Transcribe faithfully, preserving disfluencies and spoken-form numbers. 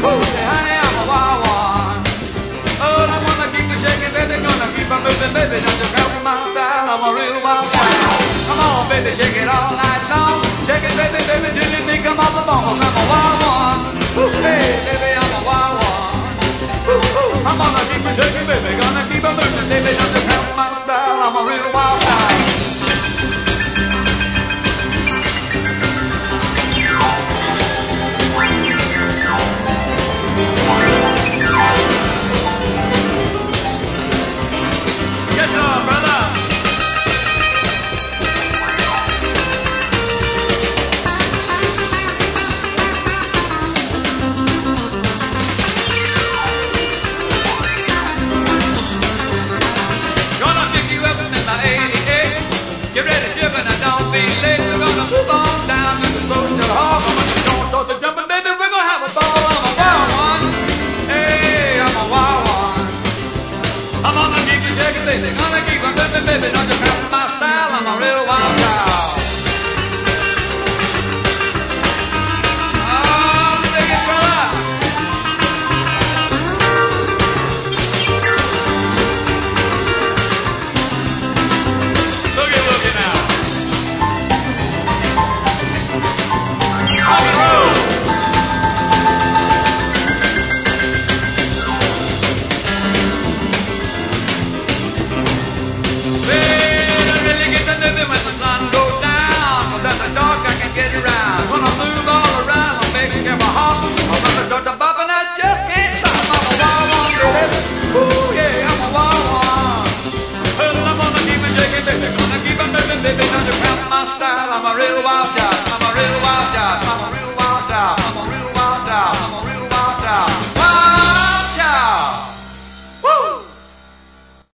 Ooh, say, honey, I'm a wild one. Oh, I wanna keep you shaking, baby, gonna keep on moving, baby. Don't you come from my style, I'm a real wild one. Come on, baby, shake it all night long. Shake it, baby, baby, do you think I'm off the bone? I'm a wild one. Ooh, hey, baby, I'm a wild one. Ooh, ooh, I'm gonna keep you shaking, baby, gonna keep on moving, baby. Don't you come from my style, I'm a real wild one. Get ready, children, and don't be late. We're gonna move on down to the social hall. Don't throw the jumping, baby, we're gonna have a ball. I'm a wild one. Hey, I'm a wild one. I'm gonna keep you shaking, baby. Gonna keep on moving, baby. Don't you come my style. I'm a real wild